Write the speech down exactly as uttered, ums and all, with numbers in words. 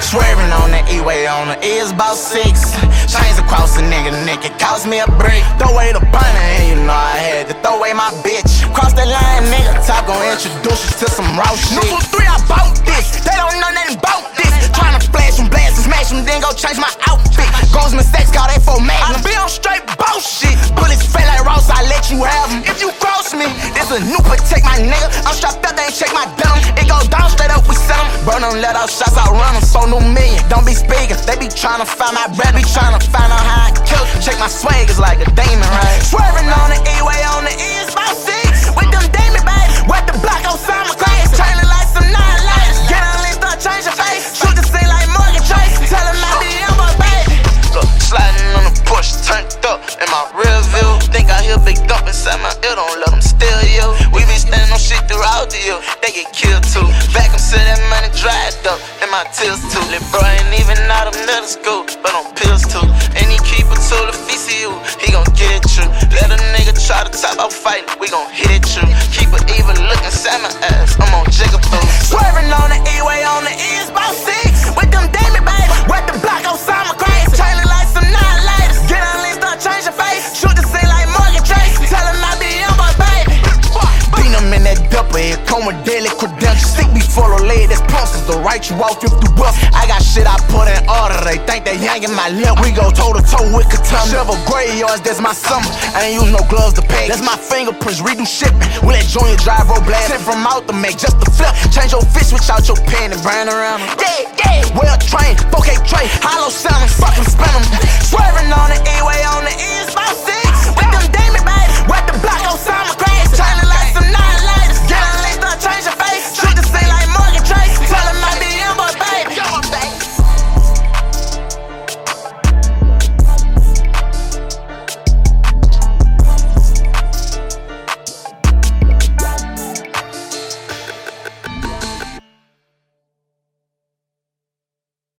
Swerving on the E-way on the E is about six. Chains across a nigga neck, it cost me a brick. Throw away the bunny and you know I had to throw away my bitch. Cross that line, nigga, talk gon' introduce you to some raw shit. New three, I bought this, they don't know nothing about this. Tryna flash them, blast them, smash them, then go change my outfit. Goes mistakes, call that for Magnum. I be on straight bullshit. Bullets fat like Ross, I let you have them. If you cross me, this a new protect my nigga. I'm strapped up, they ain't check my dumb. It go down straight up, we sell them. Burn them, let out shots, I run them, so new million. Don't be speaking, they be tryna find my bread, be tryna find out how I kill. Check my swag, it's like a demon, right? Swerving on the E-way on the E is about six. With them demon baby, wet the block outside my class. Trailing like some nine lights. Get on and start changing face. Shoot the scene like Morgan Chase. Tell him I be in my baby. Look, sliding on the push, turned up in my rear view. Think I hear big dump inside my ear, don't let them steal you. We been standing on shit throughout the year, they get killed too. Vacuum to that money dried up, and my tears too. Lil' bro ain't even out of middle school, but on pills too. And he keep it to the F C U, he gon' get it true. Let a nigga try to talk about fighting, we gon' hit it true. Keep it even look inside my ass, I'm on Jigaboo. Swerving on the E-way on the E is about six. With them demon baby, wet the block outside my crazy. Trailing like some nine ladies. Get on and start changing face. Shoot the scene like Morgan Chase. Tell him I be in my baby. Beat him in that double, it come with daily credentials. Stick me full of lead, that's pulses to write you off if you bust. I got shit I put in order, they think they yanking my lip. We go toe to toe with Katana. Shovel graveyards, that's my summer. I ain't use no gloves to pay. That's my fingerprints, redo shipping. We let Junior drive road blast. Sent from out to make just the flip. Change your fit, switch out your pen and burn around them. Yeah, yeah, well trained, four K tray, hollow sound, fucking spin them.